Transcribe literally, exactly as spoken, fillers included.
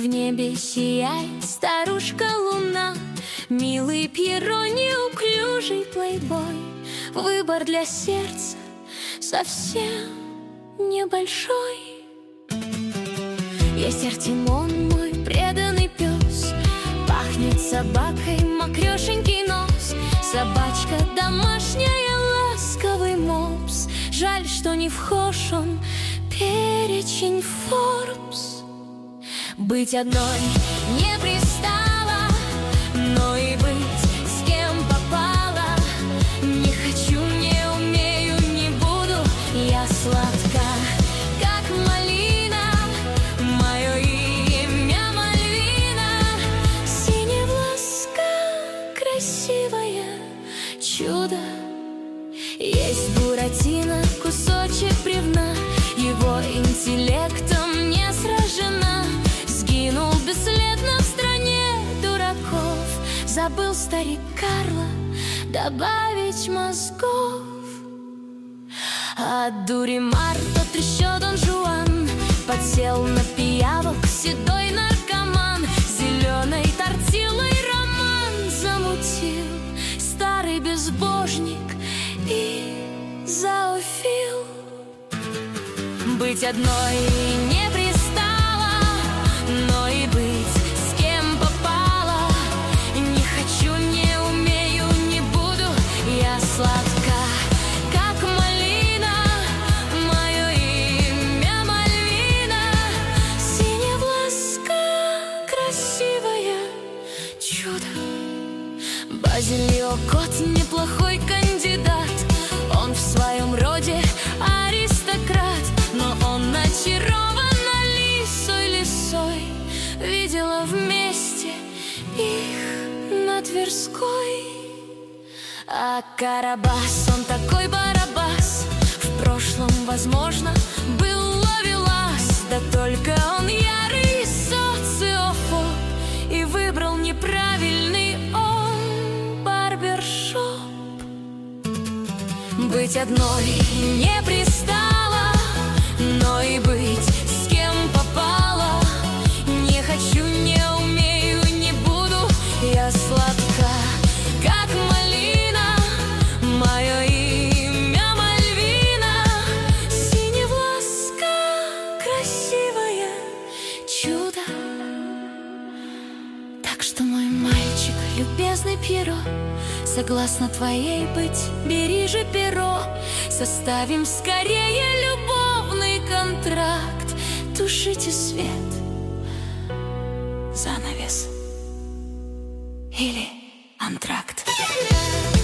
В небе сияет старушка-луна, милый Пьеро, неуклюжий плейбой. Выбор для сердца совсем небольшой. Есть Артемон, мой преданный пес, пахнет собакой мокрешенький нос. Собачка домашняя, ласковый мопс, жаль, что не вхож он перечень Forbes. Быть одной не пристало, но и быть с кем попало. Не хочу, не умею, не буду. Я сладка, как малина, мое имя Мальвина. Синевласка, красивое чудо. Есть Буратино, кусочек бревна, его интеллектом не сражена. Сгинул бесследно в стране дураков, забыл старик Карло добавить мозгов. От дури Марта трещет Дон Жуан, подсел на пиявок седой наркоман. Зеленой тортилой роман замутил старый безбожник и зоофил. Быть одной не пристало, но и быть с кем попало. Не хочу, не умею, не буду. Я сладка, как малина, мое имя Мальвина. Синевласка, красивое чудо. Базилио кот неплохой кандидат, он в своем роде аристократ, но он очарован лисой лисой. Видела вместе их на Тверской. А Карабас, он такой барабас, в прошлом, возможно, был ловелас. Да только он ярый социофоб и выбрал неправильный он барбершоп. Быть одной не пристало, но и быть с кем попало. Не хочу, не умею, не буду. Я сладка, как малина, мое имя Мальвина. Синевласка, красивое чудо. Так что, мой мальчик, любезный Пьеро, согласна твоей быть, бери же перо. Составим скорее любовный контракт. Тушите свет, занавес или антракт.